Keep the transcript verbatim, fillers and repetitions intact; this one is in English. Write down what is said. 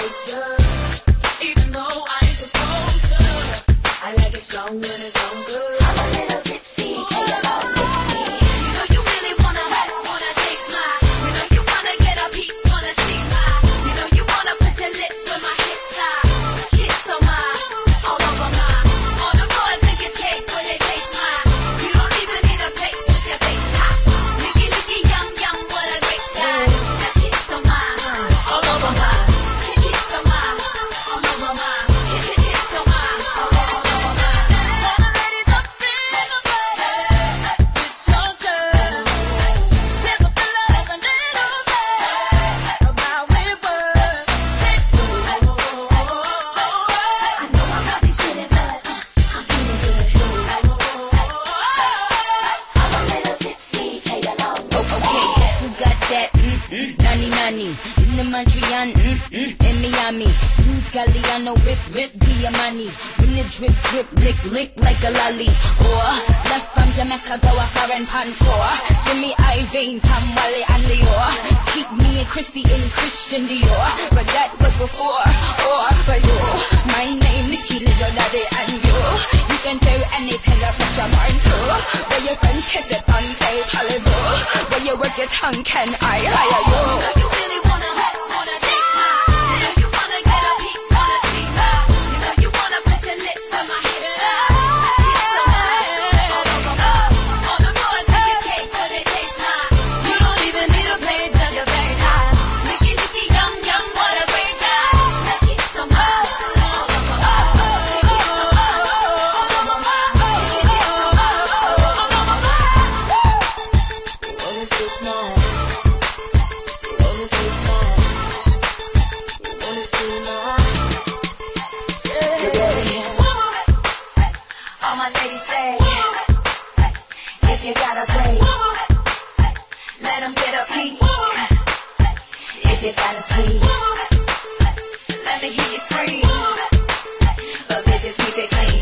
closer, even though I ain't supposed to. I like it strong when it's on good. I'm a little tipsy, play along with me. You know you really wanna have, wanna taste my. You know you wanna get a peek, wanna see my. You know you wanna put your lips where my hips are. Hips on my, all over my. All the boys think it's cake when they taste mine. You don't even need a plate, just your face hot. Licky, licky, yum, yum, what a great time. That hips on my, all over my. Hips on my, all over my. Hips on my, all over my. All the ladies up in the place, it's your turn. Give up the love a little bit about we were. I know I'm not this shit, but I'm feeling good. I'm a little tipsy, play along. Okay, guess who got that? Mm-mm, nani nani. In the Montreal, mm-mm, in Miami. Luz Galliano, rip, rip, Diamani. When the drip, drip, lick, lick like a lolly. Or left from Jamaica, go a foreign pan floor. Jimmy Iovine, Tom Wally and Leo. Keep me and Christy in Christian Dior. But that was before, or for you. My name, Nikki, little daddy, and you. You can do anything I put your mind to. Where your friends kiss it on, say hallelujah. Where you work your tongue, can I hire you? You really wanna have, wanna taste my. You know you wanna get a peek, wanna see my. You know you wanna put your lips where my hips are. Hips on mine, all over mine. All the boys think it's cake when they taste mine. You don't even need a plate, just your face high. Licky, licky, yum, yum, what a great time. That hips on mine, all over mine. Hips on mine, all over mine. Hips on mine, all over mine. Wanna taste mine. Wanna taste mine. Wanna see mine. Yeah. All my ladies say, if you got a plate, let them get a peek. If you got a sweet, let me hear you scream. But bitches keep it clean.